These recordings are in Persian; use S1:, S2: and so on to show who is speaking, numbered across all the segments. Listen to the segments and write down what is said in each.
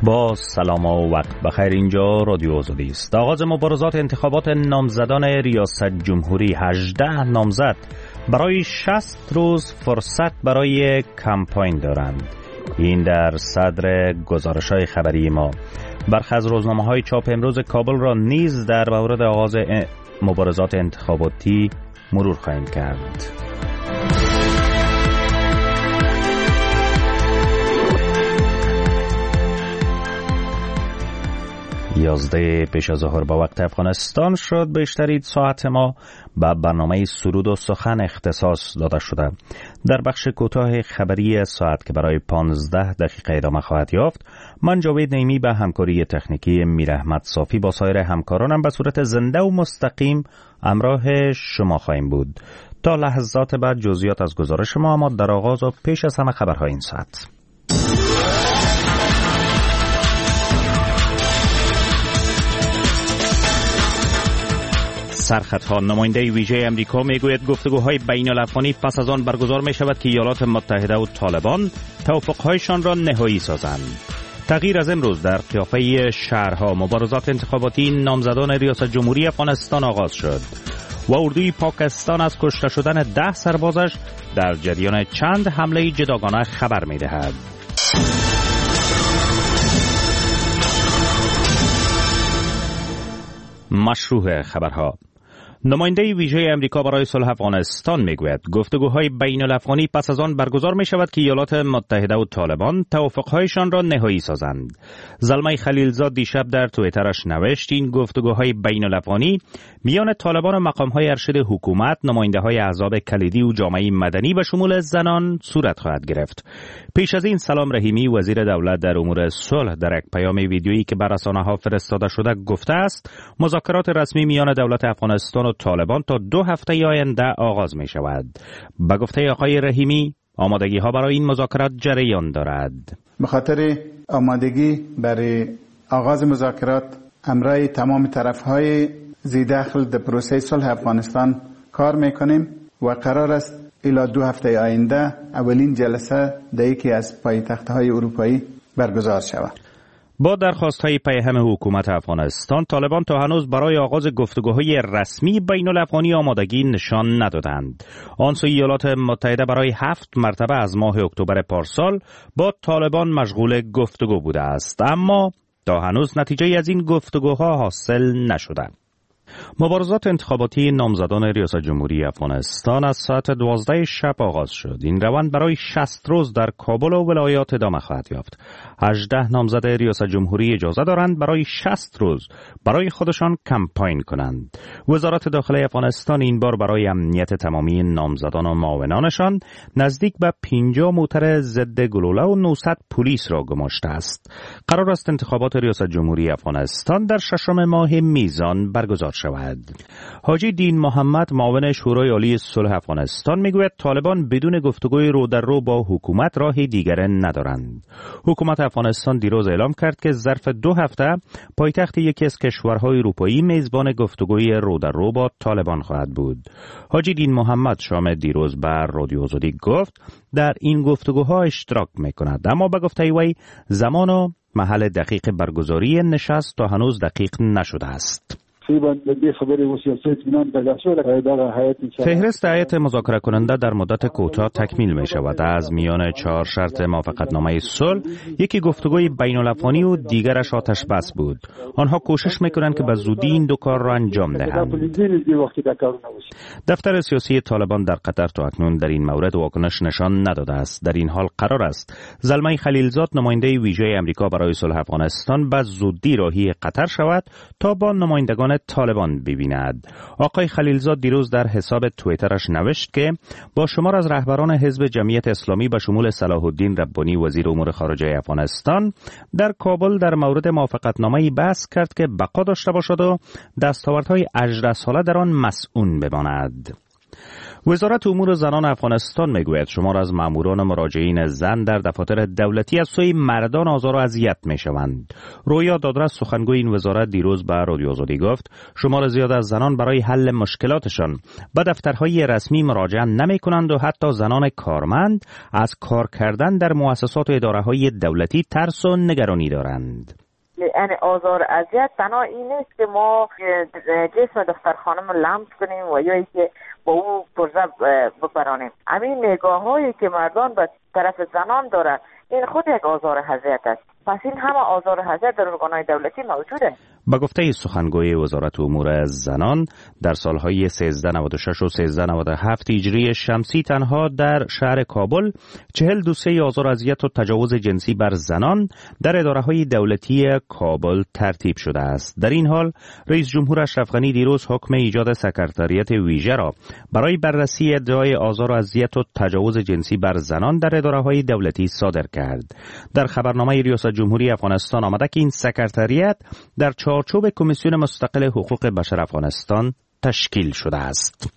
S1: با سلام و وقت بخیر. اینجا رادیو آزادی است. آغاز مبارزات انتخابات نامزدان ریاست جمهوری. 18 نامزد برای 60 روز فرصت برای کمپاین دارند. این در صدر گزارش‌های خبری ما. برخی از روزنامه‌های چاپ امروز کابل را نیز در مورد آغاز مبارزات انتخاباتی مرور خواهیم کرد. 11 پیش از ظهر با وقت افغانستان شد. بیشترین ساعت ما به برنامه سرود و سخن اختصاص داده شده. در بخش کوتاه خبری ساعت که برای 15 دقیقه ادامه خواهد یافت، من جاوید نعیمی به همکاری تکنیکی میر احمد صافی با سایر همکارانم به صورت زنده و مستقیم همراه شما خواهیم بود. تا لحظات بعد جزئیات از گزارش ما، اما در آغاز و پیش از همه خبرهای این ساعت. سرخطها. نماینده ویژه امریکا میگوید گفتگوهای بین الافغانی پس از آن برگزار می شود که ایالات متحده و طالبان توافقهایشان را نهایی سازند. تغییر از امروز در قیافه شهرها. مبارزات انتخاباتی نامزدان ریاست جمهوری افغانستان آغاز شد و اردوی پاکستان از کشته شدن 10 سربازش در جریان چند حمله جداگانه خبر می دهد. مشروع خبرها. نماینده ویژه امریکا برای صلح افغانستان میگوید گفتگوهای بین الافغانی پس از آن برگزار می شود که ایالات متحده و طالبان توافقهایشان را نهایی سازند. زلمه خلیلزاد دیشب در توییترش نوشت این گفتگوهای بین الافغانی میان طالبان و مقامهای ارشد حکومت، نماینده‌های احزاب کلیدی و جامعه مدنی به شمول زنان صورت خواهد گرفت. پیش از این سلام رحیمی وزیر دولت در امور صلح در یک پیام ویدیویی که بر رسانه‌ها فرستاده شده گفته است مذاکرات رسمی میان دولت افغانستان و طالبان تا 2 هفته آینده آغاز می شود. به گفته آقای رحیمی آمادگی ها برای این مذاکرات جریان دارد.
S2: به خاطر آمادگی برای آغاز مذاکرات همراه تمام طرفهای ذی‌دخل در پروسه صلح افغانستان کار میکنیم و قرار است الی 2 هفته آینده اولین جلسه در یکی از پایتخت‌های اروپایی برگزار شود.
S1: با درخواست‌های پیهم حکومت افغانستان، طالبان تا هنوز برای آغاز گفتگوهای رسمی بین الافغانی آمادگی نشان ندادند. آن سوی ایالات متحده برای 7 مرتبه از ماه اکتبر پارسال با طالبان مشغول گفتگو بوده است، اما تا هنوز نتیجه از این گفتگوها حاصل نشده. مبارزات انتخاباتی نامزدان ریاست جمهوری افغانستان از ساعت 12 شب آغاز شد. این روند برای 60 روز در کابل و ولایات ادامه خواهد یافت. 18 نامزد ریاست جمهوری اجازه دارند برای 60 روز برای خودشان کمپاین کنند. وزارت داخلی افغانستان این بار برای امنیت تمامی نامزدان و معاونانشان نزدیک به 50 موتر ضد گلوله و 900 پلیس را گماشته است. قرار است انتخابات ریاست جمهوری افغانستان در 6 ماه میزان برگزار شود. حاجی دین محمد معاون شورای عالی صلح افغانستان میگوید طالبان بدون گفتگوی رو در رو با حکومت راهی دیگر ندارند. حکومت افغانستان دیروز اعلام کرد که ظرف 2 هفته پایتخت یکی از کشورهای اروپایی میزبان گفتگوی رو در رو با طالبان خواهد بود. حاجی دین محمد شام دیروز بر رادیو آزادی گفت در این گفتگوها اشتراک میکند، اما به گفته وی زمان و محل دقیق برگزاری نشست تا هنوز دقیق نشده است. فهرست هیئت مذاکره کننده در مدت کوتاه تکمیل می شود. از میان 4 شرط موافقتنامه صلح یکی گفتگوی بین الافغانی و دیگرش آتش بس بود. آنها کوشش می کنند که به زودی این 2 کار را انجام دهند. دفتر سیاسی طالبان در قطر تا اکنون در این مورد واکنش نشان نداده است. در این حال قرار است زلمه خلیلزاد نماینده ویژه امریکا برای صلح افغانستان به زودی راهی قطر شود تا با نمایندگان طالبان ببیند. آقای خلیلزاد دیروز در حساب توییترش نوشت که با شمار از رهبران حزب جمعیت اسلامی به شمول صلاح الدین ربانی وزیر امور خارجه افغانستان در کابل در مورد موافقتنامه‌ای بحث کرد که بقا داشته باشد و دستاوردهای 18 ساله در آن مسئول بماند. وزارت امور زنان افغانستان میگوید شمار از ماموران مراجعین زن در دفاتر دولتی از سوی مردان آزار و اذیت میشوند. رویا دادرس سخنگوی این وزارت دیروز به رادیو آزادی گفت شمار زیاد از زنان برای حل مشکلاتشان به دفترهای رسمی مراجعه نمیکنند و حتی زنان کارمند از کار کردن در مؤسسات و اداره‌های دولتی ترس و نگرانی دارند.
S3: یعنی آزار اذیت تنها این نیست که ما جسم دفترخانه لمس کنیم و یا اینکه با او پرزه بپرانیم. همین نگاه هایی که مردان به طرف زنان داره این خود یک آزار اذیت است. پس این همه آزار اذیت در ارگان‌های دولتی موجوده.
S1: با گفته سخنگوی وزارت امور زنان در سالهای 1396 و 1397 هجری شمسی تنها در شهر کابل 42 آزار اذیت و تجاوز جنسی بر زنان در اداره‌های دولتی کابل ترتیب شده است. در این حال رئیس جمهور اشرف غنی دیروز حکم ایجاد سکرتریات ویژه را برای بررسی ادعای آزار و اذیت و تجاوز جنسی بر زنان در اداره‌های دولتی صادر کرد. در خبرنامه ریاست جمهوری افغانستان آمده که این سکرتریات در چارچوب کمیسیون مستقل حقوق بشر افغانستان تشکیل شده است.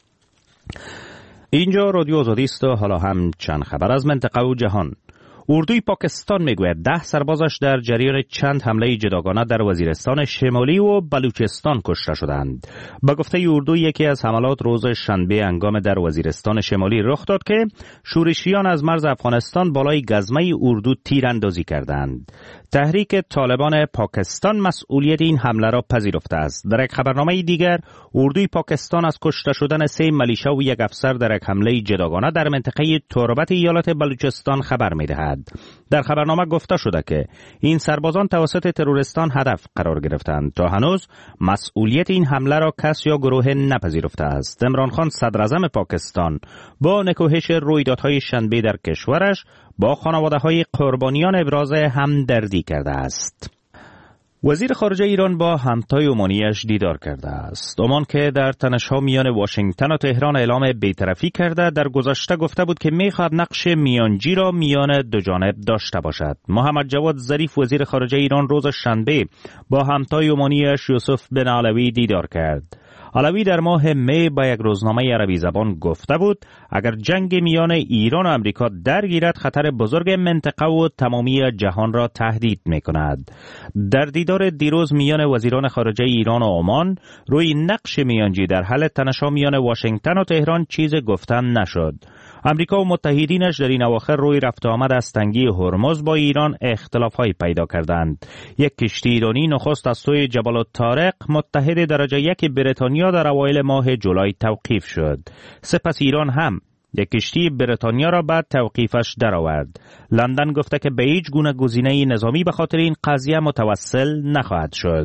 S1: اینجا رادیو آزادی است و حالا هم چند خبر از منطقه و جهان. اردوی پاکستان میگوید 10 سربازش در جریان چند حمله جداگانه در وزیرستان شمالی و بلوچستان کشته شدند. به گفته اردو یکی از حملات روز شنبه هنگام در وزیرستان شمالی رخ داد که شورشیان از مرز افغانستان بالای گزمه اردو تیراندازی کردند. تحریک طالبان پاکستان مسئولیت این حمله را پذیرفته است. در یک خبرنامه دیگر اردوی پاکستان از کشته شدن 3 ملیشه و 1 افسر در یک حمله جداگانه در منطقه تربت ایالت بلوچستان خبر می‌دهد. در خبرنامه گفته شده که این سربازان توسط تروریستان هدف قرار گرفتند. تا هنوز مسئولیت این حمله را کس یا گروه نپذیرفته است. عمران خان صدر اعظم پاکستان با نکوهش رویدادهای شنبه در کشورش با خانواده‌های قربانیان ابراز همدردی کرده است. وزیر خارجه ایران با همتای عمانیش دیدار کرده است. عمان که در تنش‌ها میان واشنگتن و تهران اعلام بی‌طرفی کرده در گذشته گفته بود که می‌خواهد نقش میانجی را میان دو جانب داشته باشد. محمد جواد ظریف وزیر خارجه ایران روز شنبه با همتای عمانیش یوسف بن علوی دیدار کرد. علوی در ماه می با یک روزنامه عربی زبان گفته بود اگر جنگ میان ایران و امریکا درگیرد خطر بزرگ منطقه و تمامی جهان را تهدید می‌کند. در دیدار دیروز میان وزیران خارجه ایران و عمان روی نقش میانجی در حل تنش‌ها میان واشنگتن و تهران چیز گفتن نشد. امریکا و متحدینش در این اواخر روی رفت آمد از تنگی هرمز با ایران اختلاف‌های پیدا کردند. یک کشتی ایرانی نخست از سوی جبل الطارق متحد درجه 1 بریتانیا در اوایل ماه جولای توقیف شد. سپس ایران هم یک کشتی بریتانیا را بعد توقیفش درآورد. لندن گفته که به هیچ گونه گزینه نظامی به خاطر این قضیه متوسل نخواهد شد.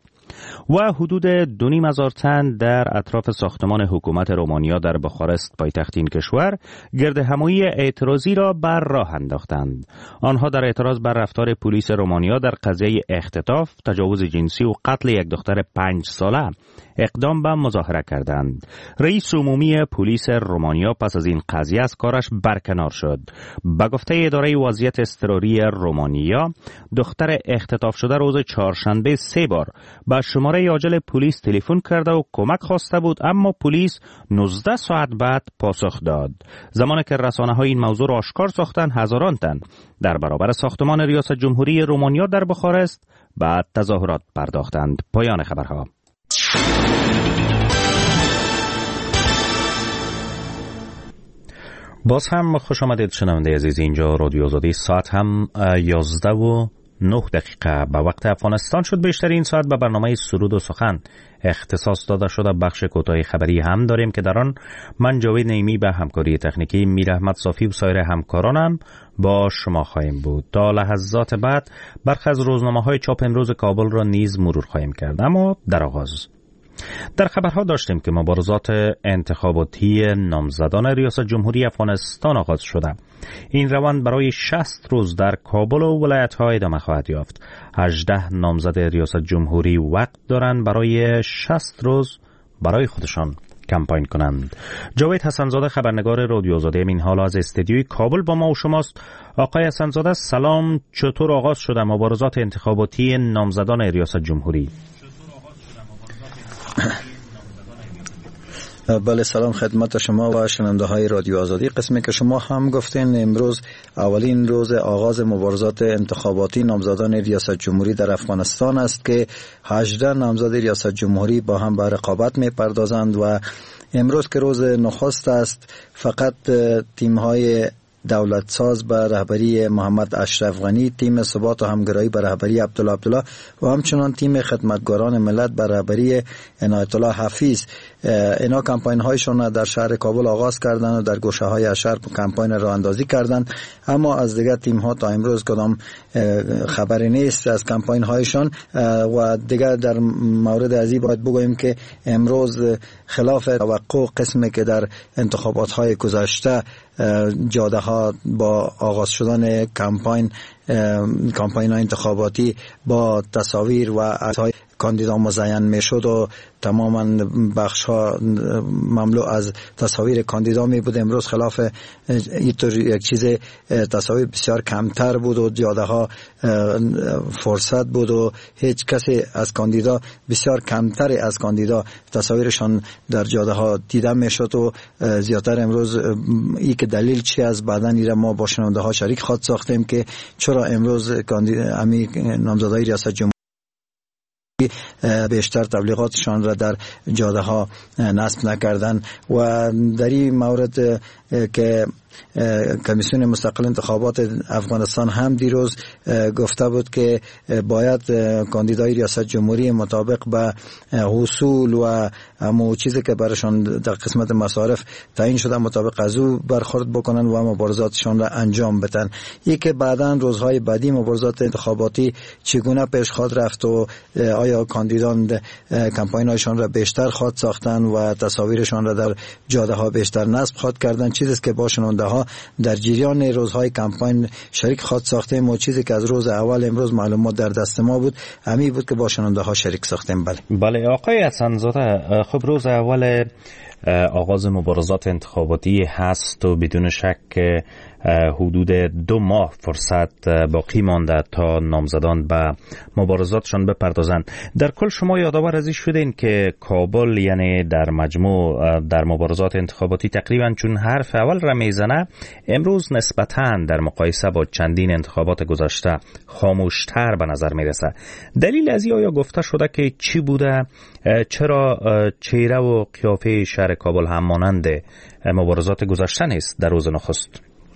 S1: و حدود 2,500 تن در اطراف ساختمان حکومت رومانیا در بخارست پایتخت این کشور گرد همایی اعتراضی را بر راه انداختند. آنها در اعتراض بر رفتار پلیس رومانیا در قضیه اختطاف، تجاوز جنسی و قتل یک دختر 5 ساله اقدام به مظاهره کردند. رئیس عمومی پلیس رومانیا پس از این قضیه از کارش برکنار شد. به گفته اداره وضعیت اضطراری رومانیا، دختر اختطاف شده روز چهارشنبه 3 بار به شماره عاجل پلیس تلفن کرده و کمک خواسته بود، اما پلیس 19 ساعت بعد پاسخ داد. زمانی که رسانه‌های این موضوع را آشکار ساختند، هزاران تن در برابر ساختمان ریاست جمهوری رومانیا در بخارست به تظاهرات پرداختند. پایان خبرها. باز هم خوش آمدید شنونده عزیز. اینجا رادیو آزادی، ساعت هم 11:09 به وقت افغانستان شد. بیشتر این ساعت به برنامه سرود و سخن اختصاص داده شده. بخش کوتاه خبری هم داریم که در آن من جاوید نعیمی به همکاری تکنیکی میر احمد صافی و سایر همکارانم با شما خواهیم بود. تا لحظات بعد برخی از روزنامه‌های چاپ امروز کابل را نیز مرور خواهیم کرد. اما در آغاز در خبرها داشتیم که مبارزات انتخاباتی نامزدان ریاست جمهوری افغانستان آغاز شده. این روند برای 60 روز در کابل و ولایت‌ها ادامه خواهد یافت. 18 نامزد ریاست جمهوری وقت دارند برای 60 روز برای خودشان کمپاین کنند. جاوید حسنزاده خبرنگار رادیو آزادی این حال از استودیوی کابل با ما و شماست. آقای حسنزاده سلام، چطور آغاز شده مبارزات انتخاباتی نامزدان ریاست جمهوری؟
S4: بله، سلام خدمت شما و شنونده های رادیو آزادی. قسمی که شما هم گفتین، امروز اولین روز آغاز مبارزات انتخاباتی نامزدان ریاست جمهوری در افغانستان است که 18 نامزد ریاست جمهوری با هم به رقابت می پردازند و امروز که روز نخست است، فقط تیم های دولت ساز به رهبری محمد اشرف غنی، تیم ثبات و همگرایی به رهبری عبدالله و همچنان تیم خدمتگاران ملت به رهبری عنایت الله حفیظ، اینا کمپاین هایشون در شهر کابل آغاز کردن و در گوشه های شهر کمپاین راه اندازی کردن. اما از دیگر تیم ها تا امروز کدام خبری نیست از کمپاین هایشان. و دیگر در مورد ازی باید بگوییم که امروز خلاف توقع قسمی که در انتخابات های گذشته جاده ها با آغاز شدن کمپاین های انتخاباتی با تصاویر و عکس‌های کاندیدا مزین میشد و تماما بخش ها مملو از تصاویر کاندیدا می بود، امروز خلاف اینطور یک چیز تصاویر بسیار کمتر بود و جاده ها فرصت بود و هیچ کسی از کاندیدا، بسیار کمتر از کاندیدا تصاویرشان در جاده ها دیده میشد و زیادتر امروز ای که دلیل چی از بعدن ایره ما با شنونده ها شریک خواهد ساختیم که چرا امروز نامزدای ریاست جمهوری بیشتر تبلیغاتشان را در جاده ها نصب نکردن. و در این مورد که کمیسیون مستقل انتخابات افغانستان هم دیروز گفته بود که باید کاندیدای ریاست جمهوری مطابق به حصول و همون چیزی که برشان در قسمت مصارف تعیین شده مطابق از او برخورد بکنن و مبارزاتشان را انجام بدن. یک که بعداً روزهای بعدی مبارزات انتخاباتی چگونه پیش خواهد رفت و آیا کاندیدان کمپاین‌هایشان را بیشتر خواهد ساختن و تصاویرشان را در جاده ها بیشتر نصب خواهد کردن، چیزی که با شنونده ها در جریان روزهای کمپاین شریک خواهد ساختیم و چیزی که از روز اول امروز معلومات در دست ما بود همین بود که با شنونده ها شریک ساختیم.
S1: بله آقای حسن‌زاده، خب روز اول آغاز مبارزات انتخاباتی هست و بدون شک حدود 2 ماه فرصت باقی مانده تا نامزدان به مبارزاتشان بپردازند. در کل شما یادآور ازی شدین که کابل یعنی در مجموع در مبارزات انتخاباتی تقریبا چون حرف اول را میزنه، امروز نسبتاً در مقایسه با چندین انتخابات گذشته خاموشتر به نظر میرسه. دلیل از آیا گفته شده که چی بوده؟ چرا چهره و قیافه شهر کابل هم مانند مبارزات گذشته نیست در روز نخست؟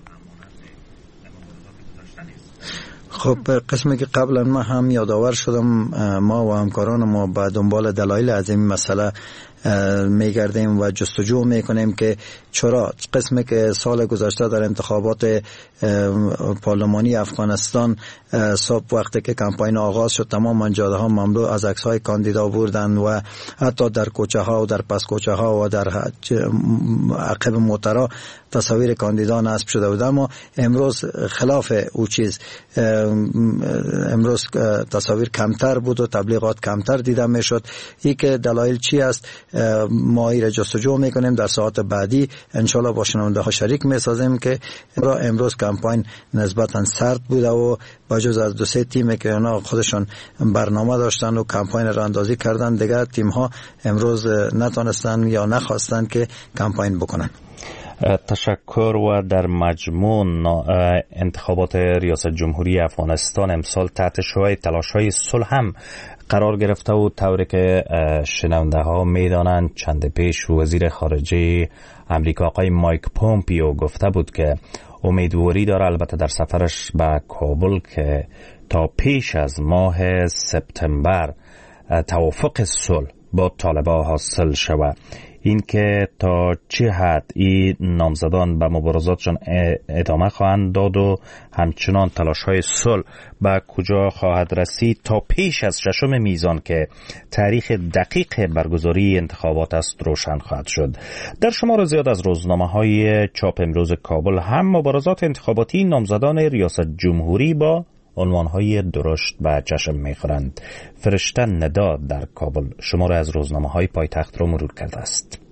S4: خب قسمی که قبلا ما هم یادآور شدم، ما و همکاران ما به دنبال دلایل از این مسئله میگردیم و جستجو میکنیم که چرا قسمی که سال گذشته در انتخابات پارلمانی افغانستان صبح وقتی که کمپاین آغاز شد تمام جاده ها مملو از عکس‌های کاندیدا بودند و حتی در کوچه ها و در پس کوچه ها و در عقب موترها تصاویر کاندیدا نصب شده بود. اما امروز خلاف او چیز، امروز تصاویر کمتر بود و تبلیغات کمتر دیده میشد. این که دلایل چی است ما این را جستجو میکنیم، در ساعت بعدی انشالله با شنونده ها شریک میسازیم که امروز کمپاین نسبتا سرد بوده و با جز از 2-3 تیمی که اونا خودشون برنامه داشتن و کمپاین را اندازی کردن، دیگر تیم ها امروز نتونستن یا نخواستن که کمپاین بکنن.
S1: تشکر. و در مجموع انتخابات ریاست جمهوری افغانستان امسال تحت شعاع تلاش‌های صلح هم قرار گرفته و طوری که شنونده ها میدانند چند پیش وزیر خارجه امریکا آقای مایک پومپیو گفته بود که امیدواری داره البته در سفرش به کابل که تا پیش از ماه سپتامبر توافق صلح با طالبان حاصل شود. این که تا چه حد این نامزدان به مبارزاتشان ادامه خواهند داد و همچنان تلاش‌های صلح به کجا خواهد رسید تا پیش از 6 میزان که تاریخ دقیق برگزاری انتخابات است روشن خواهد شد. در شمار زیاد از روزنامه‌های چاپ امروز کابل هم مبارزات انتخاباتی نامزدان ریاست جمهوری با عنوانهای درشت به چشم می‌خورند. فرشته ندا در کابل شماره از روزنامه‌های پایتخت را مرور کرده است.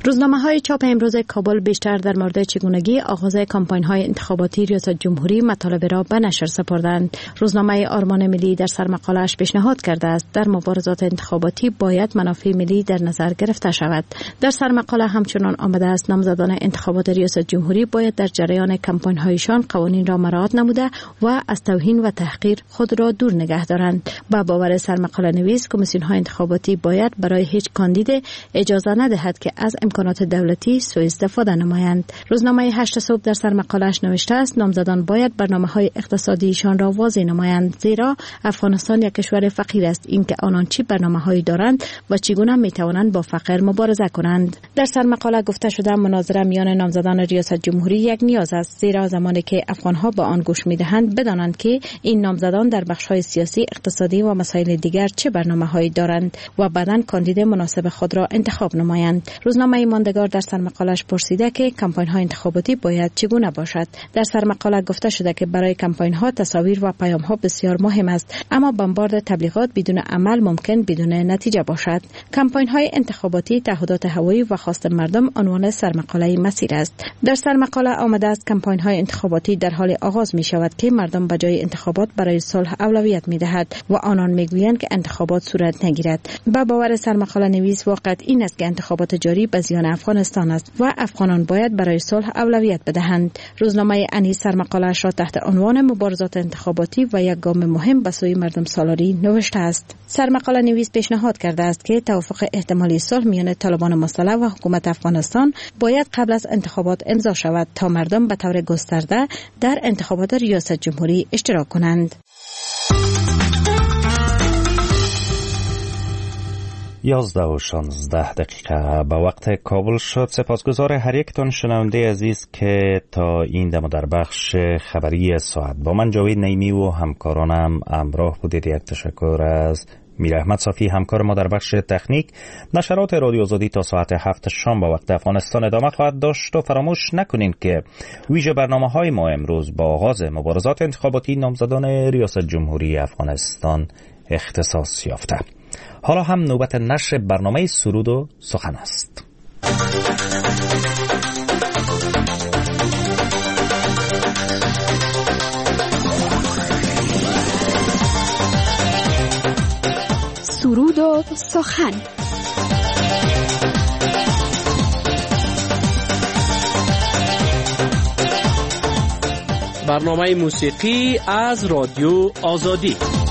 S5: روزنامه‌های چاپ امروز کابل بیشتر در مورد چگونگی آغاز کمپاین‌های انتخاباتی ریاست جمهوری مطالب را به نشر سپردند. روزنامه آرمان ملی در سرمقاله‌اش پیشنهاد کرده است در مبارزات انتخاباتی باید منافع ملی در نظر گرفته شود. در سرمقاله همچنان آمده است نامزدان انتخابات ریاست جمهوری باید در جریان کمپاین‌هایشان قوانین را مراعات نموده و از توهین و تحقیر خود را دور نگه دارند. با باور سرمقاله نویس کمیسیون‌های انتخاباتی باید برای هیچ کاندید اجازه ندهد که از امکانات دولتی سوء استفاده نمایند. روزنامه 8 صبح در سرمقاله‌اش نوشته است نامزدان باید برنامه‌های اقتصادیشان را واضح نمایند، زیرا افغانستان یک کشور فقیر است. اینکه آنان چه برنامه‌هایی دارند و چگونه می‌توانند با فقر مبارزه کنند. در سرمقاله گفته شده مناظره میان نامزدان ریاست جمهوری یک نیاز است، زیرا زمانی که افغان‌ها با آن گوش می‌دهند بدانند که این نامزدان در بخش‌های سیاسی، اقتصادی و مسائل دیگر چه برنامه‌هایی دارند و بعداً کاندید مناسب خود را انتخاب نمایند. روزنامه ماندگار در سرمقاله‌اش پرسیده که کمپاین‌های انتخاباتی باید چگونه باشد. در سرمقاله گفته شده که برای کمپاین‌ها تصاویر و پیام‌ها بسیار مهم است، اما بمبارد تبلیغات بدون عمل ممکن بدون نتیجه باشد. کمپاین‌های انتخاباتی، تعهدات هوایی و خواست مردم عنوان سرمقاله مسیر است. در سرمقاله آمده است کمپاین‌های انتخاباتی در حال آغاز می‌شود که مردم به جای انتخابات برای صلح اولویت می‌دهد و آنان می‌گویند که انتخابات صورت نگیرد. با باور سرمقاله نویس واقعیت این است که انتخابات جاری به زیان افغانستان است و افغانان باید برای صلح اولویت بدهند. روزنامه انیس سرمقاله‌اش را تحت عنوان مبارزات انتخاباتی و یک گام مهم به سوی مردم سالاری نوشته است. سرمقاله نویس پیشنهاد کرده است که توافق احتمالی صلح میان طالبان مسلح و حکومت افغانستان باید قبل از انتخابات امضا شود تا مردم به طور گسترده در انتخابات ریاست جمهوری اشتراک کنند.
S1: 11:16 به وقت کابل شد. سپاسگزار هر یکتان شنونده عزیز که تا این دم در بخش خبری ساعت با من جاوید نعیمی و همکارانم همراه بودید. یک تشکر از میر احمد صافی همکار ما در بخش تکنیک. نشرات رادیو آزادی تا ساعت 7 شام با وقت افغانستان ادامه خواهد داشت و فراموش نکنید که ویژه برنامه‌های ما امروز با آغاز مبارزات انتخاباتی نامزدان ریاست جمهوری افغانستان اختصاص یافته. حالا هم نوبت نشر برنامه سرود و سخن است.
S6: سرود و سخن.
S7: برنامه موسیقی از رادیو آزادی.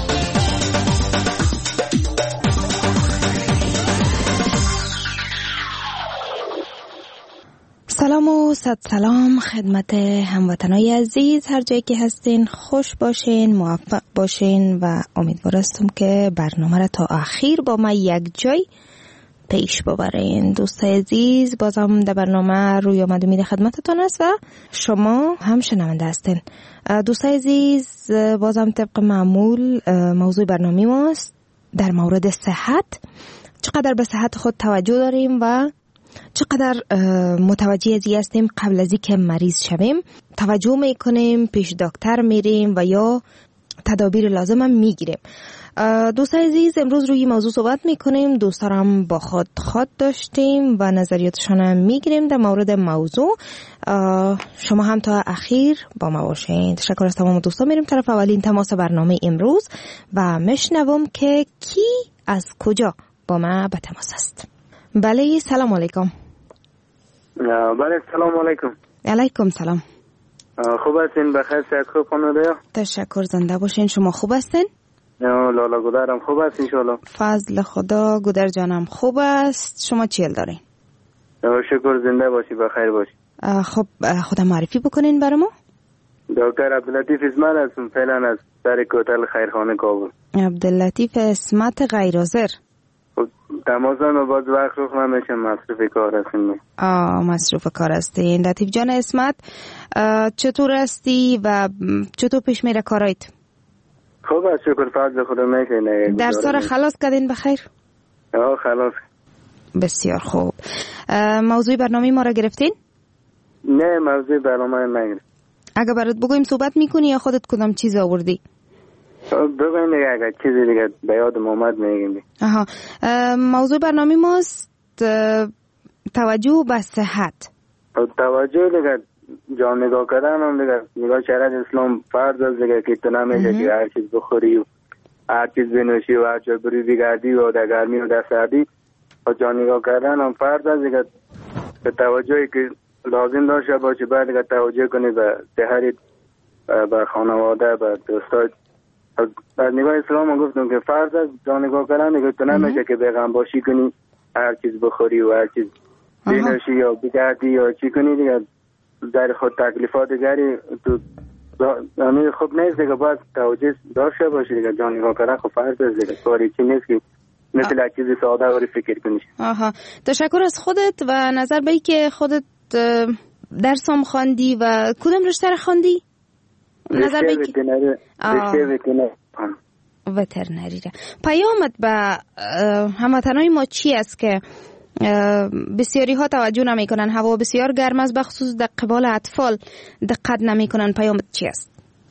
S8: سلام و صد سلام خدمت هموطنای عزیز، هر جایی که هستین خوش باشین، موفق باشین و امیدوار هستم که برنامه را تا آخر با ما یک جای پیش ببرین. دوستای عزیز، بازم در برنامه روی آمده میره خدمتتان است و شما هم شنونده هستین. دوستای عزیز، بازم طبق معمول موضوع برنامه ماست در مورد صحت. چقدر به صحت خود توجه داریم و چقدر متوجه ازی هستیم قبل از اینکه مریض شویم توجه میکنیم، پیش دکتر میریم و یا تدابیر لازم هم میگیریم. دوستان عزیز، امروز روی موضوع صحبت میکنیم. دوستان هم با خود داشتیم و نظریاتشان هم میگیریم در مورد موضوع. شما هم تا اخیر با ما باشین. تشکر از تمام دوستان. میریم طرف اولین تماس برنامه امروز و میشنوم که کی از کجا با ما به تماس است. بله، سلام علیکم.
S9: بله، سلام علیکم.
S8: علیکم سلام.
S9: خوب هستین؟ بخیر؟ صحت خوب خانواده؟
S8: تشکر، زنده باشین. شما خوب هستین؟
S9: لالا گودرم خوب است انشالله.
S8: فضل خدا. گودر جانم خوب است. شما چیل دارین؟
S9: شکر، زنده باشی، بخیر باشی.
S8: خب خدا معرفی بکنین برای ما.
S9: دکتر عبداللطیف اسمت هستم، فعلا از در کوتل خیرخانه کابل.
S8: عبداللطیف اسمت غیرحاضر.
S9: تماسم و باز وقت روخ نمیشه، مصروف کار هستیم.
S8: مصروف کار هستین. لطیف جان اسمت، چطور هستی و چطور پیش میره کارایت؟
S9: خوب است، شکر، فضل خدا میشه.
S8: درس‌ها خلاص کردین بخیر؟
S9: خلاص.
S8: بسیار خوب. موضوع برنامه ما را گرفتین؟
S9: نه، موضوع برنامه نگرفت.
S8: اگه برات بگویم صحبت میکنی یا خودت کدام چیز آوردی؟
S9: بگویم دیگه، اگه چیزی دیگه به یادم اومد میگیم.
S8: موضوع برنامه ماست توجه به صحت.
S9: توجه دیگه جان نگاه کردن هم دیگه نگاه شریعت اسلام فرض است دیگه که تو نمیشه که هر چیز بخوری و هر چیز بنوشی و هر جا بری بگردی و در گرمی و در سردی و جان نگاه کردن هم فرض است دیگه. به توجهی که لازم داشته باشه باید دیگه توجه کنی به صحت، به خانواده، به دوستات. از نگاه اسلام هم گفتم که فرض است جان نگاه کردن دیگه تو نمیشه که بیغم باشی کنی هر چیز بخوری و هر چیز بنوشی یا بگردی یا چی کنی دیگه در خود تکلیفات دیگری تو همین خوب نیست دیگه. باید توجه داشته باشی دیگه. جان نگاه کردن خب فرض است دیگه، کاری چی نیست که مثل یک چیز ساده وری فکر کنی.
S8: تشکر از خودت و نظر به که خودت درس هم خواندی و کدام رشته را خواندی؟ نظر به که وترنری را. پیامت به هموطنای ما چی است که بسیاری ها توجه نمی کنن؟ هوا بسیار گرم است، بخصوص در قبال اطفال دقت نمی کنن. پیامت چی است؟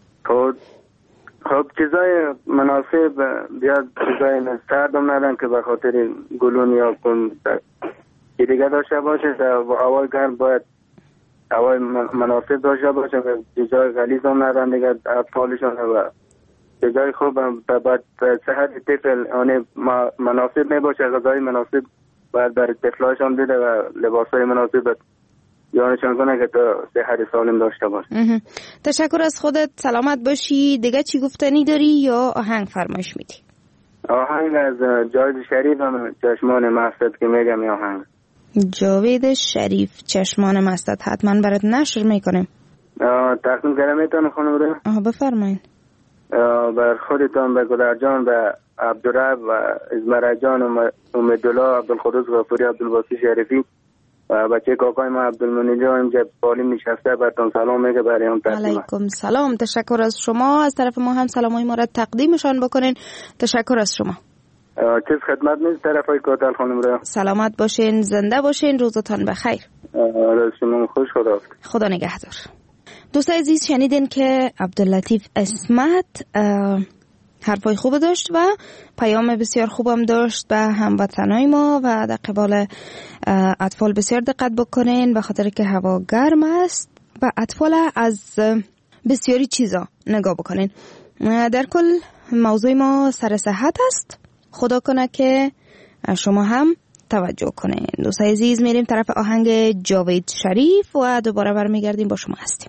S9: خب چیزای مناسب بیاد، چیزای سردم ندن که به خاطر گلون یا کن دیگه داشته باشه. هوای گرم باید هوای مناسب داشته باشه، چیزای غلیظ هم ندن دیگه اطفالشان و چیزای خوب باید صحت طفل مناسب می باشه. غذای مناسب باید برای طفلاشان بده و لباسای مناسب یانشان کنه که تا صحت سالم داشته باشه.
S8: تشکر از خودت، سلامت باشی. دیگه چی گفتنی داری یا آهنگ فرمایش میدی؟
S9: آهنگ از جاوید شریف هم چشمان مستت که میگم. آهنگ
S8: جاوید شریف چشمان مستت حتما برات نشر میکنیم.
S9: تقدیم کردم خانم رو.
S8: بفرمایید.
S9: بر خودتان، به گلرجان، به عبدالرب و ازمره جان و امیدالله، عبدالقدوس غفوری، عبدالباسی شریفی و بچه کاکای ما عبدالمنی جان اینجا بالیم نشسته براتون سلام میگه. برای هم تقدیم.
S8: علیکم سلام. تشکر از شما. از طرف ما هم سلامای ما را تقدیمشان بکنین. تشکر از شما.
S9: چیز خدمت نیست طرفای کوتل خانم را.
S8: سلامت باشین، زنده باشین، روزتان بخیر.
S9: شما خوش.
S8: خدا نگهدار. دوستای عزیز شنیدین که عبداللطیف اسمت حرفای خوب داشت و پیام بسیار خوبم داشت به هموطنای ما و در قبال اطفال بسیار دقت بکنین به خاطر که هوا گرم است و اطفال از بسیاری چیزا نگاه بکنین. در کل موضوع ما سر صحت است. خدا کنه که شما هم توجه کنین. دوستای عزیز میریم طرف آهنگ جاوید شریف و دوباره برمیگردیم با شما هستیم.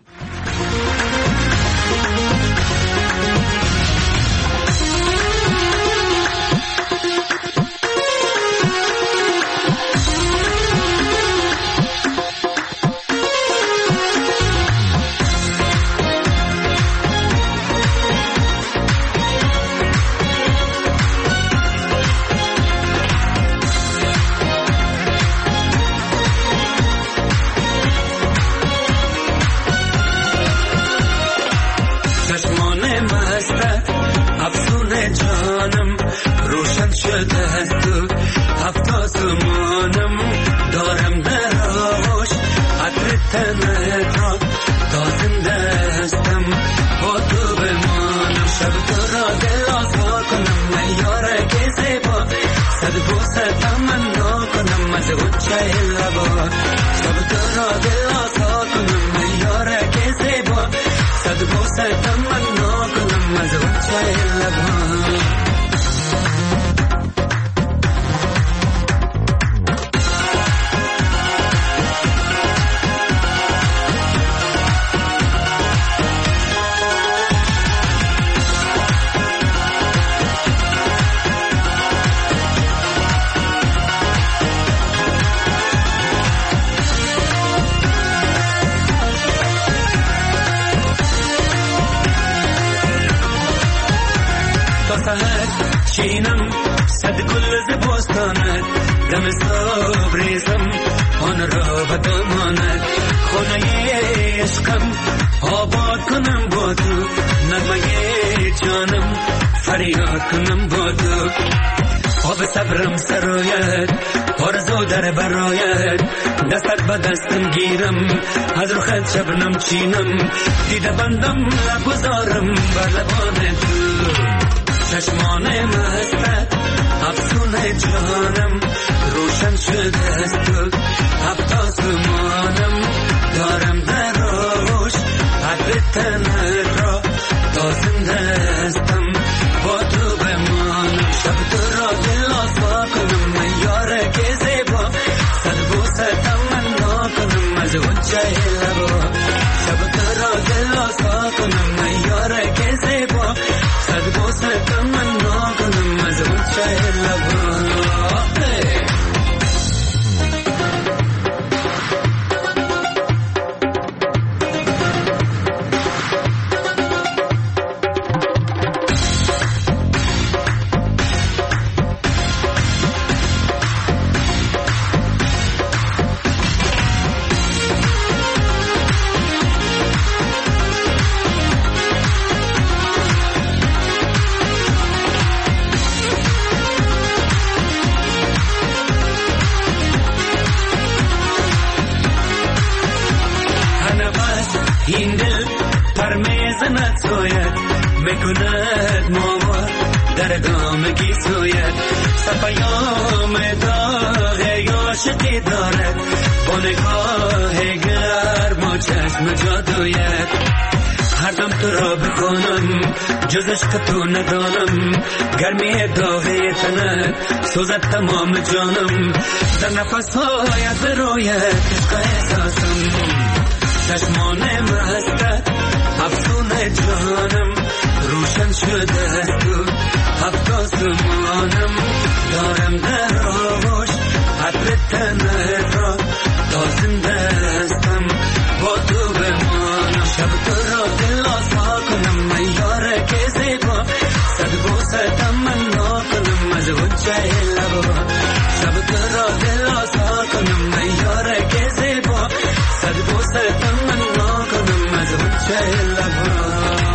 S10: چینم صد گل ز بستانت دم صبریزم آن را بدماند خونه عشقم آباد کنم با تو نغمه جانم فریاد کنم با تو آب صبرم سرایت آرزو در برایت دستت به دستم گیرم از رخت شبنم چینم دیده بندم نگذارم بر لبان تو چشمان مستت افسون جانم روشن شده است تو تنت را تا زنده هستم با تو بمانم شب تو را دل آسا کنم من یاره که زیبا صد بوسه تمنا کنم از وجه لبا شب تو را دل آسا کنم من یاره که زیبا صد بوسه تمنا کنم از وجه لبا این دل پرمیز نتوید میکند ماما در گامگی سوید سپیام داغ عاشقی دارد با نگاه گرم و چشم جادوید هر دم تو را بکنم جز عشق تو ندانم گرمی داغی تنت سوزد تمام جانم در نفس های از رویت عشق احساسم چشمان مستت افسون جانم روشن شده است تو هفت آسمانم دارم در آغوش عطر تنت را تا زنده هستم با تو بمانم شب تو را دل آسا کنم من یاره که زیبا صد بوسه تمنا کنم از وجه لبا شب تو را دل آسا کنم من یاره که زیبا صد بوسه تمنا کنم از وجه لبا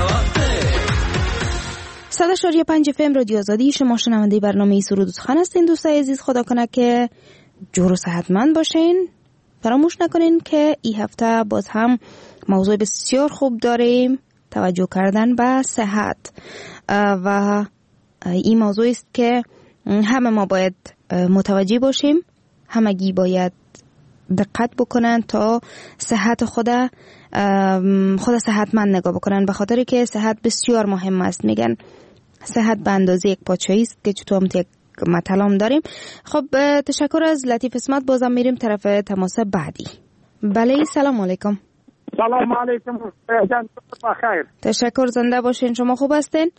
S8: 100.5 FM رادیو آزادی. شما شنونده برنامه سرود و سخن هستین. دوستای عزیز، خدا کنه که جور و صحتمند باشین. فراموش نکنین که این هفته باز هم موضوع بسیار خوب داریم، توجه کردن به صحت، و این موضوع است که همه ما باید متوجه باشیم، همگی باید دقت بکنن تا صحت خود صحتمند نگاه بکنن، به خاطر که صحت بسیار مهم است. میگن صحت به اندازه یک پادشاهی است که چطور یک مطلب داریم. خب تشکر از لطیف اسمت. بازم میریم طرف تماس بعدی. بله، سلام علیکم.
S11: سلام علیکم. بخیر.
S8: تشکر، زنده باشین. شما خوب هستین؟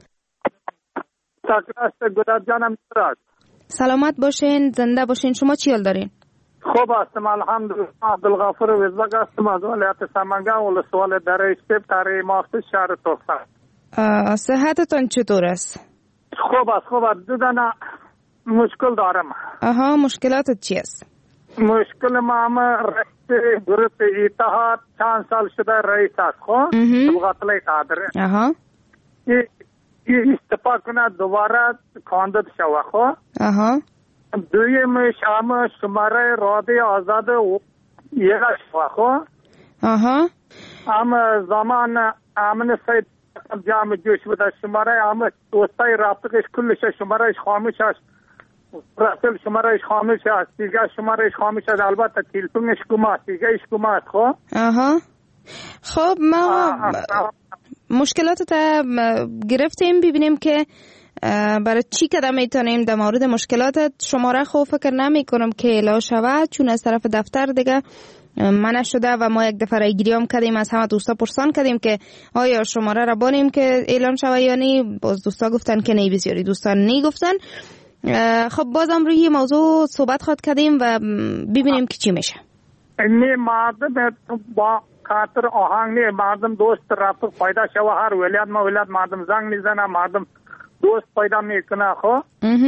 S11: تشکر گودر جانم.
S8: سلامت باشین، زنده باشین. شما چی حال دارین؟
S11: خوب هستم الحمدلله. عبدالغفور وزبک هستم از ولایت سمنگان ولسوال دره استیپ تری ماست شهر توسعه.
S8: صحتتون چطور است؟
S11: خوب است. خوب است. دیدن مشکل دارم.
S8: آها، مشکلاتت چی است؟
S11: مشکل ما رئیس گروپ اتحاد چند سال شده رئیس است. خب تبغاطلی قادره.
S8: آها.
S11: این استفا کنه دوباره کاندید شوه. خب
S8: آها.
S11: دویمش هم شماره رادیو آزاد یه شوه. خب
S8: آها.
S11: هم زمان امن سید جامع جوش بوده. شماره هم دوستای رابطهش کلش شمارهش خاموش است. رسل شمارهش خاموش است. دیگه شمارهش خاموش است. البته تلفنش گم است. دیگه اش گم است. خب
S8: آها. خب ما مشکلاتت گرفتیم، ببینیم که برای چی قدم میتونیم در مورد مشکلاتت. شماره خو فکر نمی کنم که اعلام شود، چون از طرف دفتر دیگه منع شده و ما یک دفعه رایگیری هم کردیم، از همه دوستا پرسان کردیم که آیا شماره را بانیم که اعلان شود یا نی. باز دوستا گفتن که نه، بسیاری دوستان نی گفتن. خب بازم روی موضوع صحبت خواهد کردیم و ببینیم که چی میشه.
S11: نه مردم با خاطر آهنگ نه، مردم دوست رابطه پیدا شوه. هر ولایت ما ولایت مردم زنگ میزنه، مردم دوست پیدا میکنه. خب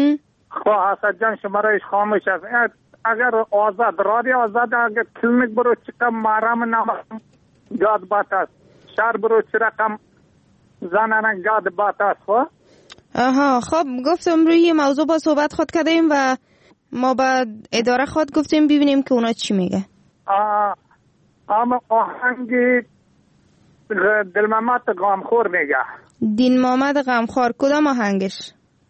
S11: حسد جان شمارهش خاموش است. اگر آزاد رادیو آزاد اگر کلینیک برو چکم مارام نام گاد بات است. شهر برو چه رقم زنانه گاد بات است. خب
S8: آها. خب گفتم روی موضوع با صحبت خود کردیم و ما با اداره خود گفتیم ببینیم که اونا چی میگه.
S11: اما آهنگی دل محمد غمخور میگه.
S8: دین محمد غمخور کدام آهنگش؟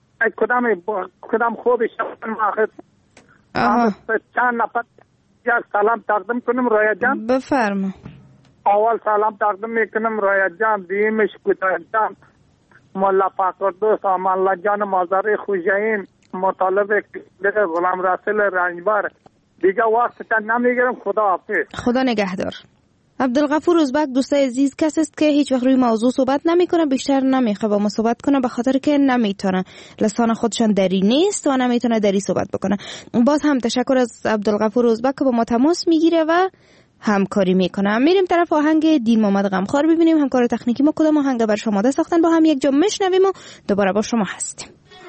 S11: کدام خوبش ماخذ. چند نفر یک سلام تقدیم کنم رویا جان.
S8: بفرما.
S11: اول سلام تقدیم میکنم رایت جان، دیمش کوتاه جان، مولا پاکردوست، امان الله جان مازاری خوشین، مطالب غلام رسول رنجبر. دیگه وقت نمیگیرم. خدا حافظ.
S8: خدا نگهدار. عبدالغفور ازبک دوستای عزیز کسی است که هیچ وقت روی موضوع صحبت نمیکنه، بیشتر نمیخواد با ما صحبت کنه به خاطر که نمیتونه، لسان خودشان دری نیست و نمیتونه دری صحبت بکنه. باز هم تشکر از عبدالغفور ازبک که با ما تماس میگیره و همکاری میکنه. میریم طرف آهنگ دین محمد غمخوار ببینیم همکار تکنیکی ما کدام آهنگ بر شما ساختن، با هم یک جا میشنویم و دوباره با شما هستیم.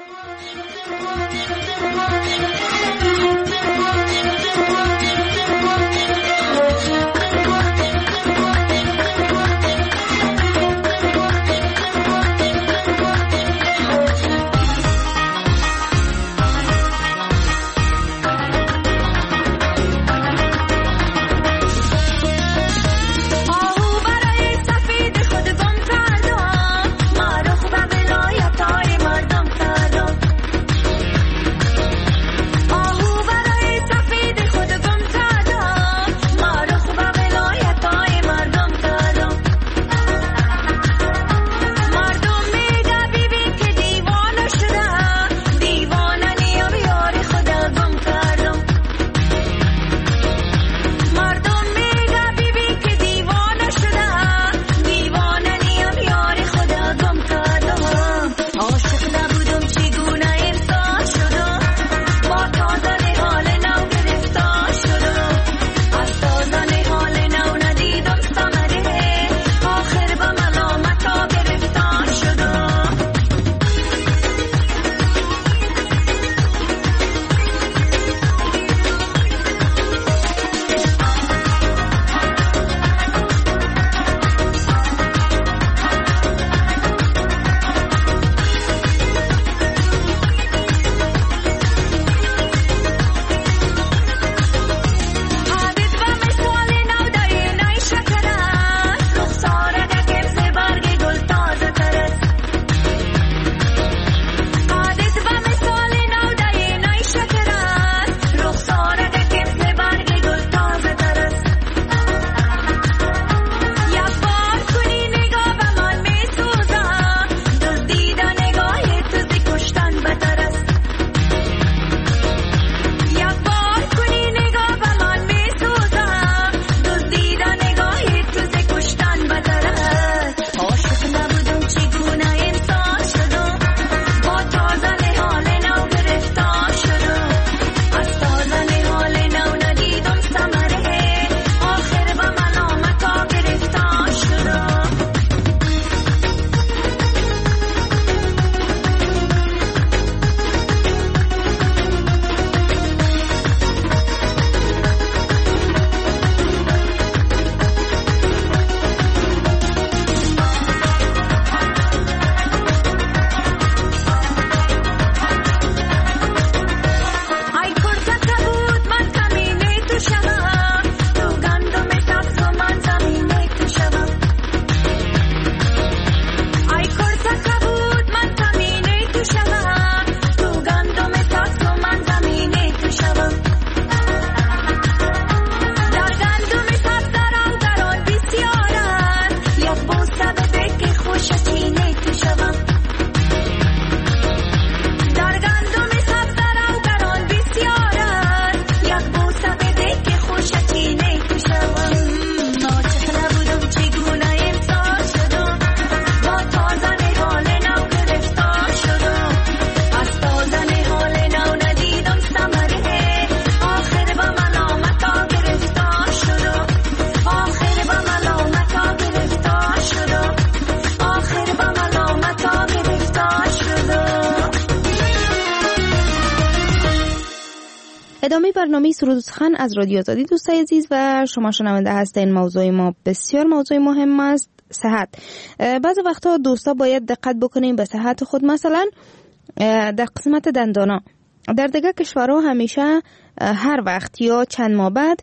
S8: ادامه برنامه سرود و سخن از رادیو آزادی دوستای عزیز و شما شنونده هستین. موضوع ما بسیار موضوع مهم است، صحت. بعضی وقتا دوستا باید دقت بکنیم به صحت خود. مثلا در قسمت دندانا در دیگه کشورها همیشه هر وقت یا چند ماه بعد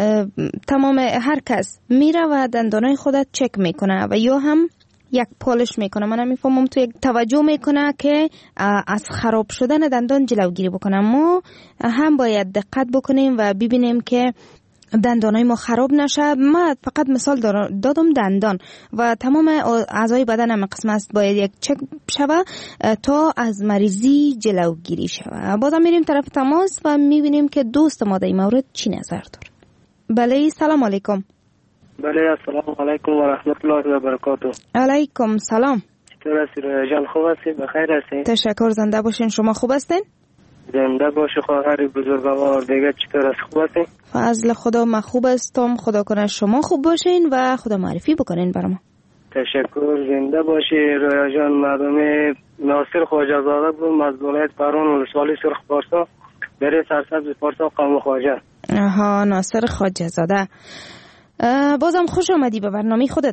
S8: تمام هر کس میره و دندانای خودت چک میکنه و یا هم یک پالش میکنه. من نمیفهمم تو یک توجه میکنه که از خراب شدن دندان جلوگیری بکنه. ما هم باید دقت بکنیم و ببینیم که دندانای ما خراب نشه. من فقط مثال دادم دندان و تمام اعضای بدن هم قسم است باید یک چک شوه تا از مریضی جلوگیری شوه. بازم میریم طرف تماس و میبینیم که دوست ما در این مورد چی نظر داره. بله سلام علیکم.
S12: بله السلام علیکم و رحمت الله و برکاته.
S8: علیکم سلام.
S12: چطور هستی رویا جان؟ خوب هستی؟ بخیر هستی؟
S8: تشکر. زنده باشین. شما خوب هستین؟
S12: زنده باشه خواهر بزرگوار. دیگه چطور هستی؟ خوب هستی؟
S8: فضل خدا من خوب هستم. خدا کنه شما خوب باشین و خدا معرفی بکنین برام.
S12: تشکر. زنده باشی رویا جان. مردم ناصر خواجه زاده بود از ولایت پران ولسوالی سرخ پارسا بره سرسبز پارسا قوم خواجه.
S8: آها ناصر خواجه زاده. بازم خوش آمدی به برنامه خودت.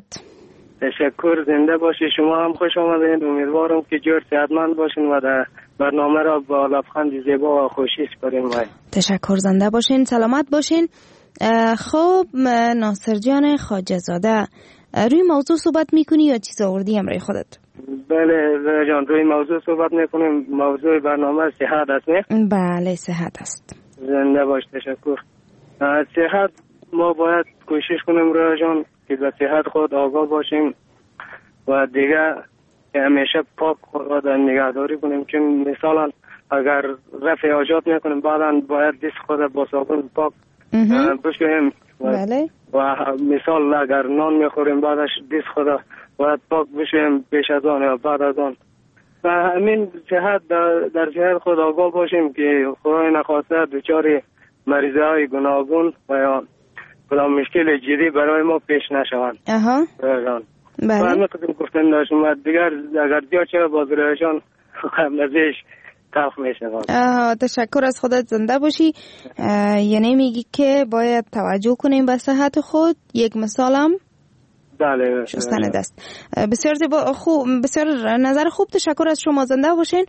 S12: تشکر. زنده باشی. شما هم خوش آمدید. امیدوارم که جور صحتمند باشین و در برنامه را با لبخند زیبا و خوشی سپارین.
S8: تشکر. زنده باشین. سلامت باشین. خب ناصر جان خواجه زاده روی موضوع صحبت میکنی یا چیز آوردی امروز خودت؟
S12: بله جان روی موضوع صحبت میکنیم. موضوع برنامه صحت است نه؟
S8: بله صحت است.
S12: زنده باش. تشکر. صحت ما باید کوشش کنیم رویا جان که به صحت خود آگاه باشیم و دیگه همیشه پاک خود را نگهداری کنیم. چون مثلا اگر رفع حاجات میکنیم بعدا باید دست خود با صابون پاک بشوییم.
S8: بله.
S12: و مثال اگر نان میخوریم بعدش دست خود باید پاک بشوییم پیش از آن یا بعد از آن. و همین صحت در صحت خود آگاه باشیم که خدای نخواسته دچار مریضی های گوناگون و یا کدام مشکل جدی برای ما پیش نشوند.
S8: بله.
S12: و همین قدم گفتن داشتم و دیگر اگر زیاد شد باز رویشان مزهش تلخ میشوند.
S8: تشکر. از خودت. زنده باشی. یعنی میگی که باید توجه کنیم به صحت خود. یک مثالم
S12: بله
S8: شستن دست. بسیار خوب. بسیار نظر خوب. تشکر از شما. زنده باشین.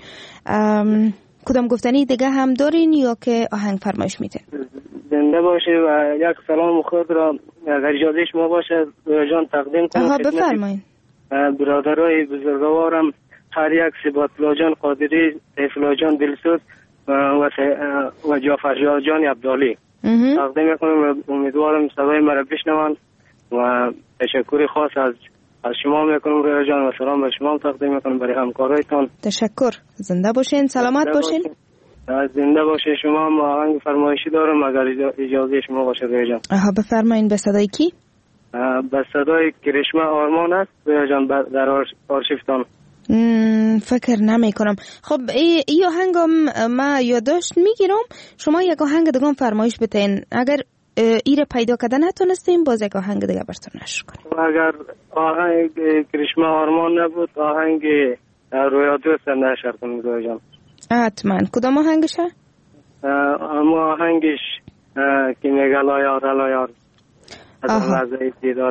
S8: کدام گفتنی دیگه هم دارین یا که آهنگ فرمایش میتین؟
S12: زنده باشه و یک سلام خود را اگر اجازه شما باشه جان تقدیم کنم.
S8: بفرمایید.
S12: برادرای بزرگوارم هر یک سباتلا جان قادری، سیفلا جان دلسوز و جعفر جان عبدالی تقدیم کنم. امیدوارم صدای مرا بشنوند و تشکر خاص از شما میکنم رویا جان و سلام به شما تقدیم میکنم برای همکارایتان.
S8: تشکر. زنده باشین. سلامت باشین.
S12: زنده باشه. شما هم آهنگ فرمایشی دارم اگر اجازه شما باشه رویا جان.
S8: بفرمایین. به صدای کی؟
S12: به صدای کرشمه آرمان است رویا جان در آرشیفتان.
S8: فکر نمی کنم. خب ای آهنگم ما یادداشت میگیرم. شما یک آهنگ دیگه فرمایش بتین. اگر ایره پیدا کردن نتونستیم باز یک آهنگ دیگه براتون نشر کنیم.
S12: اگر آهنگ کرشمه آرمان نبود آهنگ رویا دوست نشر کنیم رویا جان.
S8: حتما. کدام آهنگشه؟
S12: اما آهنگش که میگه لایار از لحظه دیدار.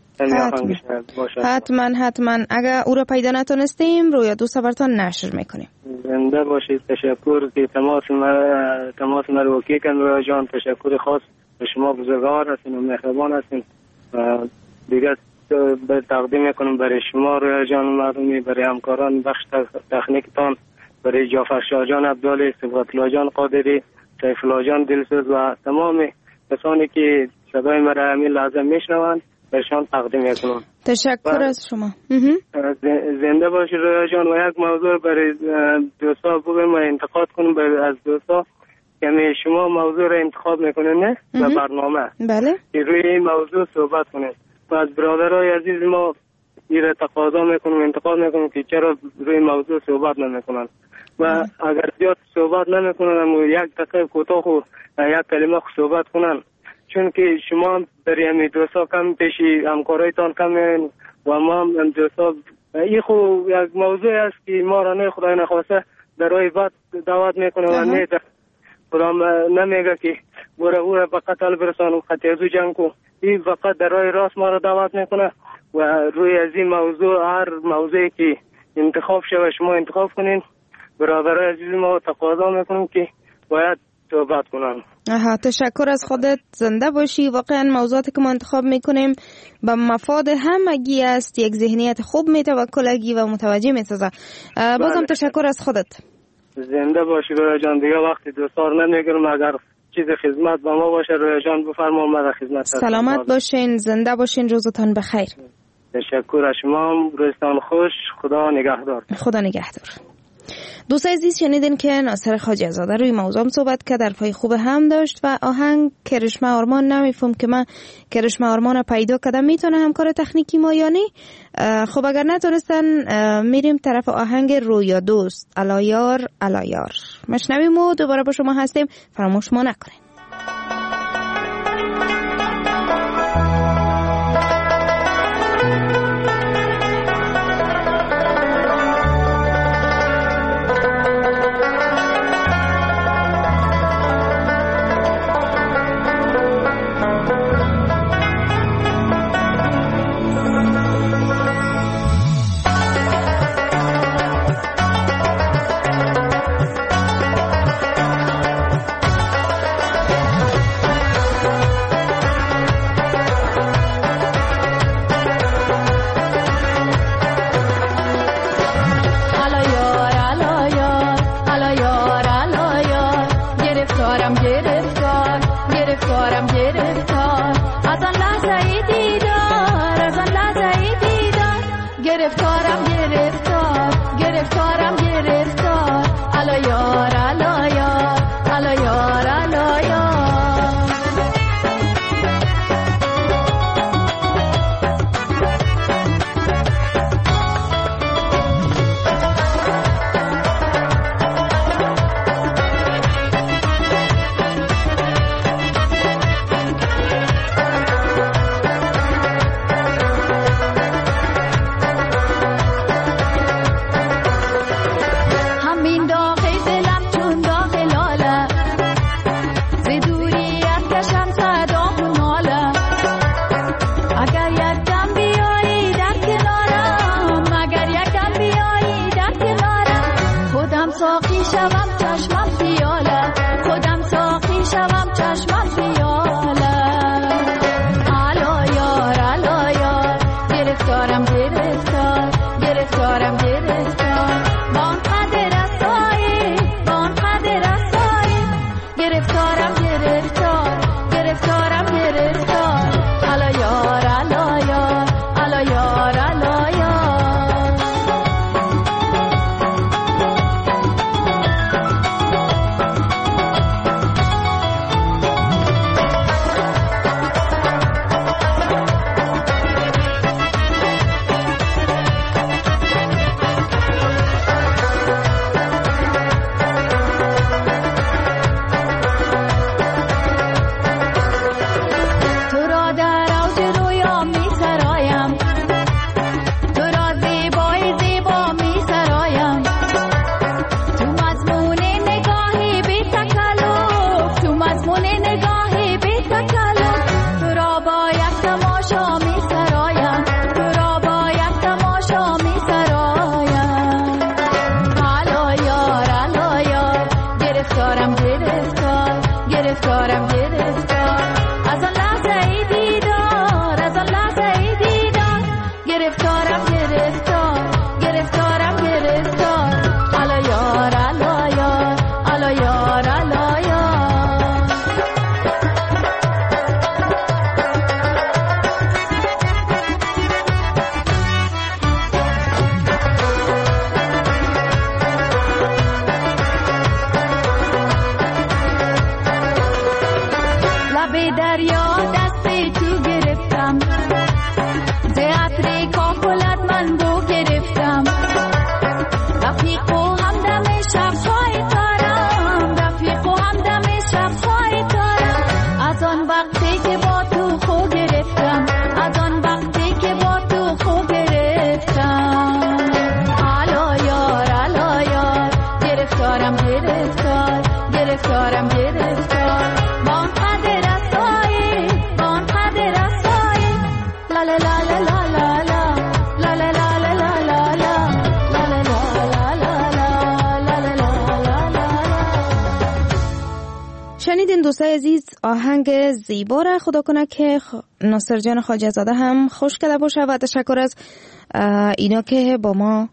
S8: حتما. اگر او را پیدا نتونستیم رویا دوست براتون نشر میکنیم.
S12: زنده باشید. تشکر که تماس ما رو اوکی کن رویا جان. تشکر خاص به شما بزرگوار هستین و مهربان هستین. دیگه تقدیم میکنم برای شما رویا جان مردمی، برای همکاران بخش تکنیکتان، برای جعفر جان عبدالی، سباتلا جان قادری، سیفلا جان دلسوز و تمام کسانی که صدای مرا همین لحظه میشنوند برشان تقدیم میکنم.
S8: تشکر از شما.
S12: زنده باشی رویا جان. و یک موضوع برای دوستا بگم و انتقاد کنم از دوستا که شما موضوع را انتخاب میکنین نه به برنامه.
S8: بله.
S12: که روی این موضوع صحبت کنید و از برادرای عزیز ما این تقاضا میکنم انتقاد میکنم که چرا روی موضوع صحبت نمیکنن و اگر زیاد صحبت نمیکنن و یک دقیقه کوتاه و یک کلمه صحبت کنن. چون که شما در همین دوستا کم پیشی همکارایتان کم و ما هم دوستا این خو یک موضوع است که ما را نه خدای نخواسته در راه بد دعوت میکنه و نه خدا نمیگه که برو او را به قتل برسان و خطیزو جنگ کو. این فقط در راه راست ما را دعوت میکنه و روی از این موضوع هر موضوعی که انتخاب شوه شما انتخاب کنین. برادرای عزیز ما تقاضا میکنم که باید صحبت کنن.
S8: تشکر از خودت. زنده باشی. واقعا موضوعاتی که ما انتخاب میکنیم به مفاد همگی است. یک ذهنیت خوب میتوکلگی و متوجه میسازه. بازم تشکر از خودت.
S12: زنده باشی رویا جان. دیگه وقتی دوستار نمیگیرم اگر چیز خدمت به ما باشه. رویا جان بفرما ما خدمت.
S8: سلامت باشین، زنده باشین، روزتان بخیر.
S12: تشکر از شما، روزتان خوش، خدا نگهدار.
S8: خدا نگهدار. دوستای عزیز شنیدین که ناصر خواجه زاده روی موضوع صحبت کرد، در پای خوب هم داشت و آهنگ کرشمه آرمان نمیفهم که من کرشمه آرمان پیدا کردم میتونه همکار تکنیکی ما یا نی. خب اگر نتونستن میریم طرف آهنگ رویا دوست علایار علایار مشنویم و دوباره با شما هستیم، فراموش ما نکنین. شنیدین دوستای عزیز آهنگ زیبا را، خدا کنه که ناصر جان خواجه زاده هم خوش کرده باشه و تشکر از اینا که با ما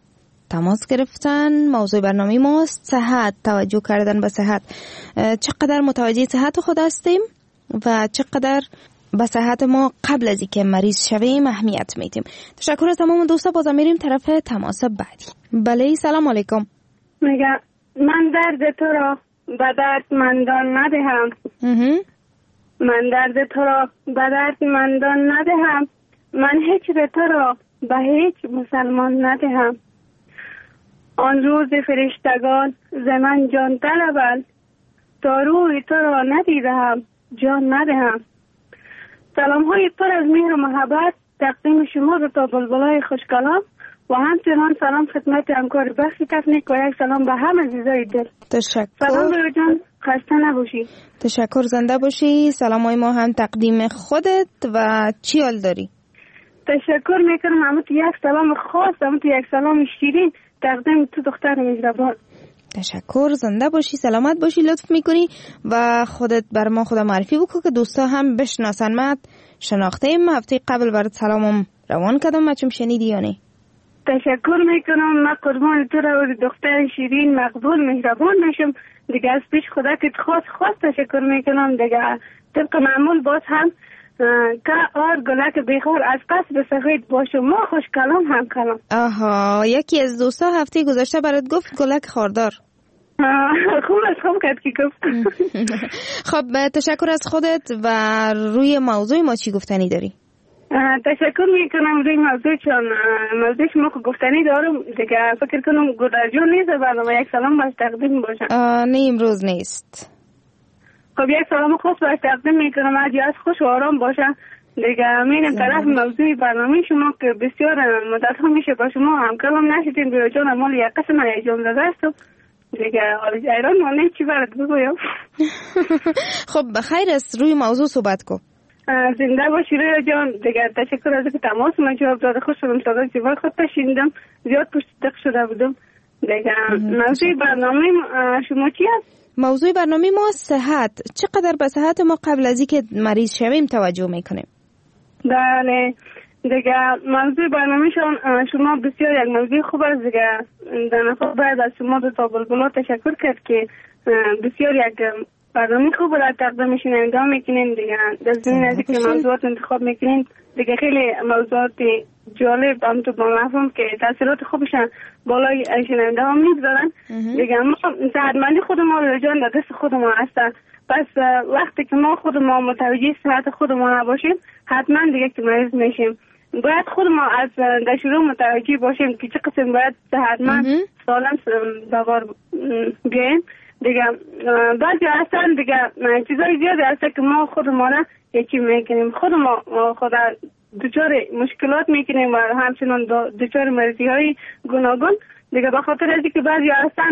S8: تماس گرفتن. موضوع برنامه ماست صحت، توجه کردن به صحت. چقدر متوجه صحت خود هستیم و چقدر به صحت ما قبل از اینکه مریض شویم اهمیت میدیم. تشکر از تمام دوستا. بازم میریم طرف تماس بعدی. بله سلام علیکم.
S13: میگم من درد تو را به دردمندان ندهم. من درد تو را به دردمندان ندهم. من هجر تو را به هیچ مسلمان ندهم. آن روز فرشتگان ز من جان طلبند، تا روی تو را ندیدم جان ندهم. سلام های پر از مهر و محبت تقدیم شما رو تا بلبلای خوشکلام و همچنان سلام خدمت همکار بخش تکنیک و یک سلام به همه عزیزای دل.
S8: تشکر.
S13: سلام روی جان، خسته نباشی.
S8: تشکر، زنده باشی. سلام های ما هم تقدیم خودت و چی حال داری؟
S13: تشکر میکنم. همت یک سلام خاص، همت یک سلام شیرین تقدیم تو دختر مهربان.
S8: تشکر، زنده باشی، سلامت باشی. لطف میکنی و خودت بر ما خود معرفی بکن که دوستا هم بشناسن. من شناخته ایم، هفته قبل برات سلامم روان کردم، چون شنیدی یا نه؟
S13: تشکر میکنم. من قربان تو را و دختر شیرین مقبول مهربان میشم دیگه. از پیش خدا که خاص تشکر میکنم دیگه. طبق معمول باز هم که آر گلک بیخور از قصد سفید باشه ما خوش کلام هم کلام.
S8: آها، یکی از دوستا هفته گذشته برات گفت گلک خاردار.
S13: خوب کرد که گفت.
S8: خب تشکر از خودت و روی موضوع ما چی گفتنی داری؟
S13: تشکر میکنم روی موضوع، چون موضوع شما که گفتنی دارم دیگه. فکر کنم گدرجو نیست برنامه یک سلام باش تقدیم باشم.
S8: نه امروز نیست.
S13: خب یک سلام خاص باش تقدیم میکنم. از خوش و آرام باشم دیگه. میرم طرف موضوع برنامه شما که بسیار مدت ها میشه با شما هم کلام نشدیم. بیو جان مال یک قسم ایجام داده است دیگه. ایران مانه چی برد بگویم.
S8: خب خیر است، روی موضوع صحبت کن.
S13: زنده باشی رویا جان دیگه. تشکر از که تماس من جواب داده. خوش شدم صدای زیبای خود تشیندم، زیاد پشت دق شده بودم دیگه. موضوع برنامه شما چی است؟
S8: موضوع برنامه ما صحت. چقدر به صحت ما قبل از اینکه مریض شویم توجه میکنیم؟
S13: بله دیگه. موضوع برنامه شما بسیار یک موضوع خوب است دیگه. در نفع باید از شما دو تا بلبلا تشکر کرد که بسیار یک برنامه خوب را تقدیم شنونده میکنین دیگه. در زمین از که موضوعات انتخاب میکنین دیگه. خیلی موضوعات جالب هم تو با مفهوم که تاثیرات خوبشن بالای شنونده ها میگذارن دیگه. ما صحتمندی خود ما رو جان در دست خود ما هستن. پس وقتی که ما خود ما متوجه صحت خود ما نباشیم حتما دیگه که مریض میشیم. باید خود ما از در شروع متوجه باشیم که چه قسم باید صحتمند سالم دوار بیاییم دیگه. بعضی هستن دیگه چیزای زیادی هستن که ما خود ما را یکی میکنیم. خود ما خود دچار مشکلات میکنیم و همچنان دچار مریضی های گوناگون دیگه. به خاطر از اینکه بعضی هستن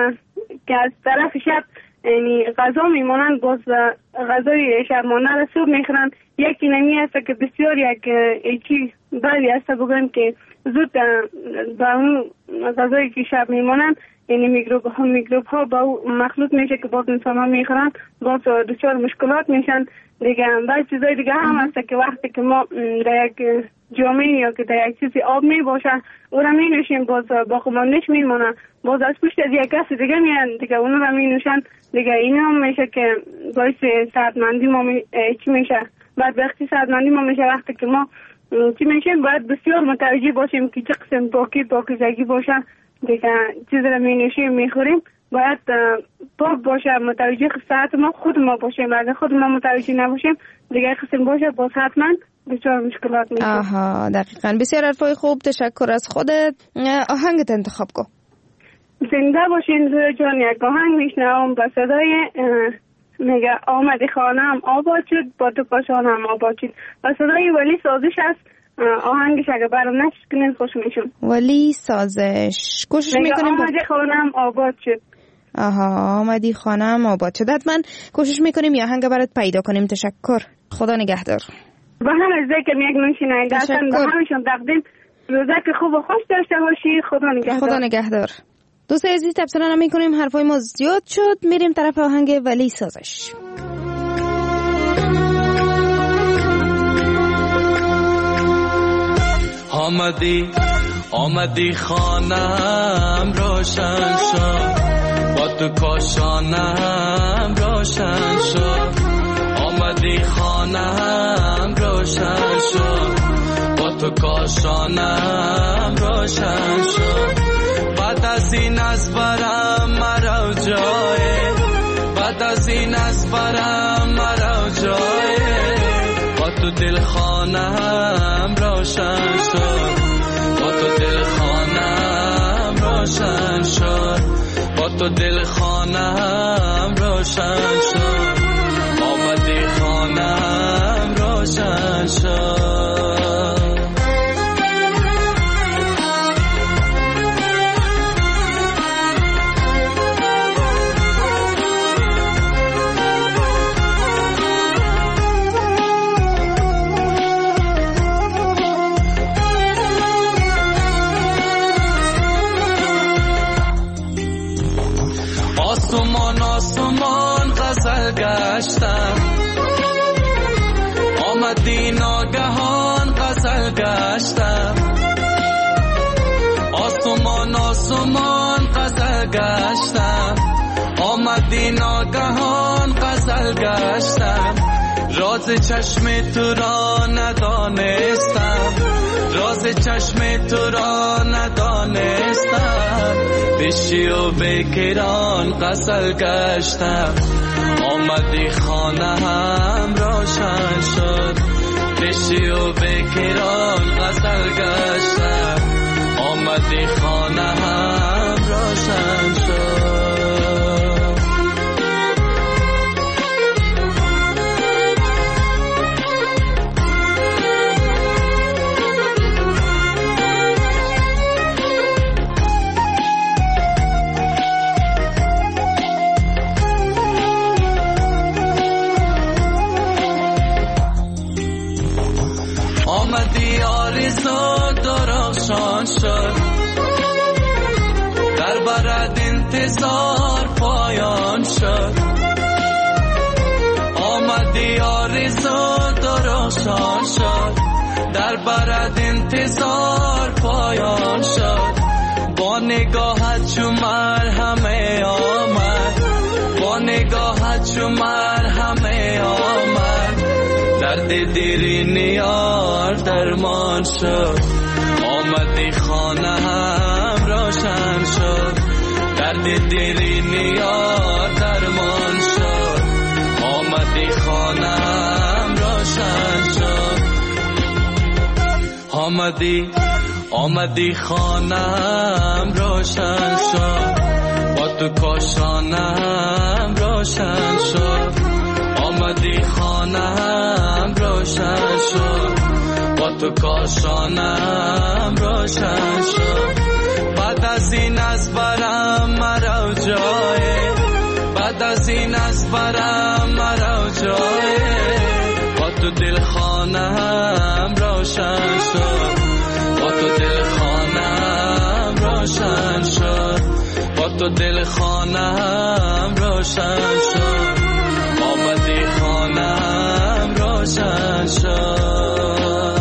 S13: که از طرف شب یعنی غذا میمونن، باز غذای شبمانه را صبح میخورن. یکی نمی هست که بسیار یکی بعضی هست بگویم که زود با اون غذایی که شب میمونن یعنی میکروب ها با مخلوط میشه که باز انسان ها میخورن، باز دچار مشکلات میشن دیگه. بعض چیزای دیگه هم هست که وقتی که ما در یک جامعه یا که در یک چیزی آب می باشه او را می نوشیم باز با خماندش میمونن، باز از پشت از یک کس دیگه میان دیگه اونو را می نوشن دیگه. این هم میشه که باعث صحتمندی ما چی میشه. بعد وقتی صحتمندی ما میشه وقتی که ما چی میشه باید بسیار متوجه باشیم که چه قسم پاکیزگی باشه دیگه. چیز را می نوشیم میخوریم باید پاک باشه. متوجه صحت ما خود ما باشیم. اگه خود ما متوجه نباشیم دیگه قسم باشه باز حتما بسیار مشکلات میشه.
S8: آها دقیقاً. بسیار حرفای خوب. تشکر از خودت. آهنگت انتخاب کن.
S13: زنده باشین روی جان. یک آهنگ میشنوم با صدای میگه آمدی خانم آباد شد با تو پاشانم آباد شد و صدای ولی سازش است. آهنگش اگه برام نشد کنین خوش میشون.
S8: ولی سازش کوشش میکنیم.
S13: آمدی خانم آباد شد.
S8: آها آمدی خانم آباد شد. حتما کوشش میکنیم یا آهنگ برات پیدا کنیم. تشکر. خدا نگهدار.
S13: با هم از که یک نوشیننده هستن با همشون تقدیم روزک خوب و خوش داشته باشی. خدا نگهدار.
S8: خدا نگهدار. دوستای عزیز تبصره نمی‌کنیم، حرفای ما زیاد شد. میریم طرف آهنگ ولی سازش.
S10: آمدی آمدی خانم روشن شد، با تو کاشانم روشن شد. آمدی خانم روشن شد، با تو کاشانم روشن شد. بعد از این از برم مرا جای، بعد از این از برم مرا جای. با تو دل خانم روشن شد، با تو دل خانم روشن شد، با تو دل خانم روشن شد. آمدی خانم روشن شد. آسمان آسمان غزل گشتم، آمدی ناگهان غزل گشتم. آسمان آسمان غزل گشتم، آمدی ناگهان غزل گشتم. راز چشم تو را ندانستم، راز چشم تو را ندانستم. بشی و بکران غزل گشتم، آمدی خانه هم روشن شد. بشی و بکران غزل گشتم، آمدی خانه هم روشن شد. آمدی آرزو درخشان شد، در برد انتظار پایان شد. آمدی آرزو درخشان شد، در برد انتظار پایان شد. با نگاهت چو مرهمه آمد، با نگاهت چو مرهمه آمد. درد دیرین یار درمان شد، آمدی خانه هم روشن شد. درد دیرین یار درمان شد، آمدی خانه هم روشن شد. آمدی خانه هم روشن شد، با تو کاشانم روشن شد. آمدی خانم روشن شد، با تو کاشانم روشن شد. بعد از این از برم مرا جای، بعد از این از برم مرا جای. با تو دل خانم روشن شد، با تو دل خانم روشن شد، با تو دل خانم روشن شد. آمدی خانم روشن شد.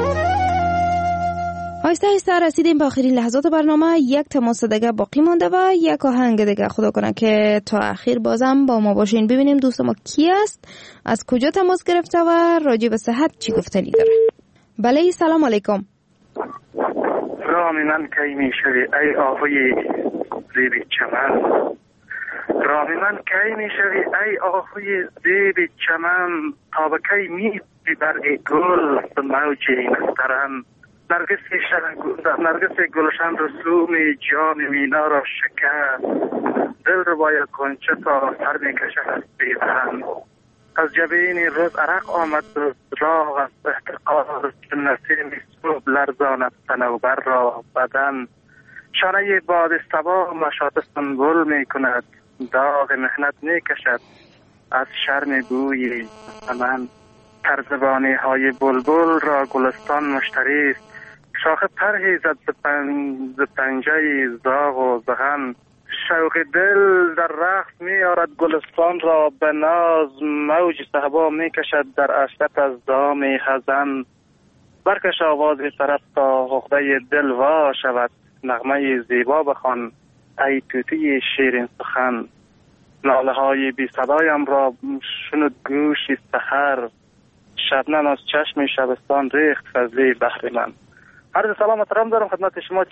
S8: آهسته آهسته رسیدیم به آخرین لحظات برنامه. یک تماس دیگه باقی مانده و یک آهنگ دیگه. خدا کنه که تا آخر بازم با ما باشین، ببینیم دوست ما کی است، از کجا تماس گرفته و راجع به صحت چی گفتنی داره. بله سلام علیکم.
S14: رام من کی میشوی ای آهوی زیب چمن، رام من کی میشوی ای آهوی زیب چمن. تا به کی میبی برگ گل به موج نسترن. نرگس گلشن رسوم جام مینا را شکست. دل رو باید کنچه تا سر میکشد از بیبرن. از جبین روز عرق آمد راغ از احتقار. نسیم صبح لرزاند صنوبر را بدن. شانه باد صبا مشاط سنبل می کند. داغ مهنت می کشد از شرم بوی من. ترزبانی های بلبل را گلستان مشتری است. شاخه پرهی زد ز پنجه زاغ و زغن. شوق دل در رقص می آرد گلستان را به ناز. موج صحبا می کشد در عشرت از دام خزن. برکش آواز طرف تا حقده دل وا شود، نغمه زیبا بخوان ای طوطی شیرین سخن. ناله های بی صدایم را شنود گوشی سحر، شبنم از چشم شبستان ریخت فضلی بحر من. عرض سلام و سلام دارم خدمت شما.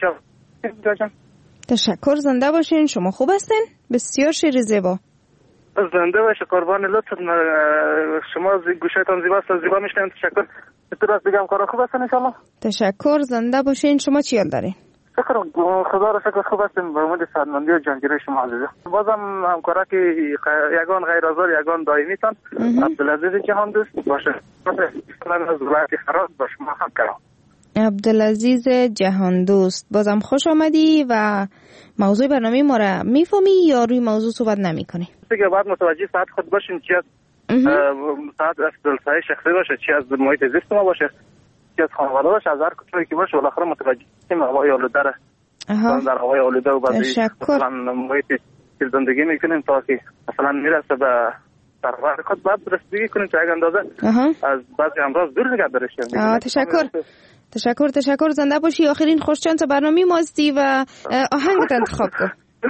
S8: تشکر، زنده باشین. شما خوب هستین؟ بسیار شعر زیبا.
S14: زنده باشه، قربان لطفت. شما گوشتان زیباست، زیبا میشنم. تشکر. تو راست بگم کارا خوب هستن ان شاء الله.
S8: تشکر، زنده باشین. شما چی حال دارین؟
S14: شکر خدا را شکر خوب هستیم. به امید سلامتی و جانگیری شما عزیزه. بازم همکارا که یگان غیر از یگان دائمی تان عبدالعزیز جهان دوست باشه. من از ولایت خراد با شما هم کردم.
S8: عبدالعزیز جهان دوست، بازم خوش آمدی و موضوع برنامه ما را میفهمی یا روی موضوع صحبت نمی کنی؟
S14: دیگه بعد متوجه ساعت خود باشیم، چی از ساعت دلسای شخصی باشه، چی از محیط زیست ما باشه، چی از خانواده باشه، از هر کجایی که باشه، بالاخره متوجه شیم هوای آلوده را در هوای آلوده و بعد مثلا محیط که زندگی میکنیم تا که مثلا میرسه به سرور خود بعد رسیدگی کنیم که اگه اندازه از بعضی امراض دور نگه دارشیم.
S8: تشکر زنده باشی. آخرین خوشچانس برنامه ماستی و آهنگت انتخاب کن.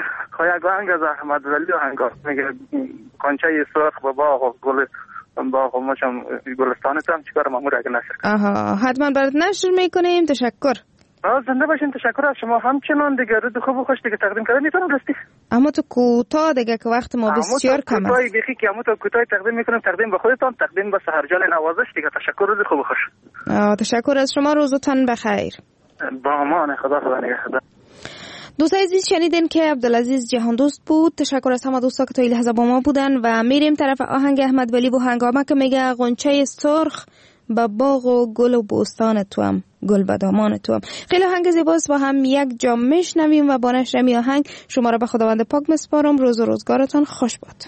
S14: یک آهنگ از احمد ولی آهنگ میگه کنچه سرخ به باغ و گل باغ و مشم گلستانتم چیکار مامور اگه نشر.
S8: حتما برات نشر میکنیم. تشکر.
S14: زنده باشین. تشکر از شما همچنان دیگه. رد خوب و خوش دیگه تقدیم کردن میتونم راستی.
S8: اما تو کوتاه دیگه که وقت ما بسیار کم است.
S14: بیخی که اما تو کوتاه تقدیم میکنم. تقدیم به خودتان، تقدیم به سحرجان نوازش دیگه. تشکر. رد خوب و خوش.
S8: تشکر از شما. روزتان بخیر.
S14: با امان خدا نگهدار.
S8: دوستان عزیز شنیدین که عبدالعزیز جهان دوست بود. تشکر از همه دوستا که تا این لحظه با ما بودن و میریم طرف آهنگ احمد ولی و هنگامه که میگه غنچه سرخ با باغ و گل و بوستان توام، گل و دامان توام. خیلی آهنگ زیباست. با هم یک جا میشنویم و با نشر می آهنگ شما را به خداوند پاک میسپارم. روز و روزگارتان خوش باد.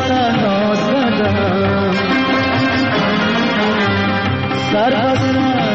S10: سر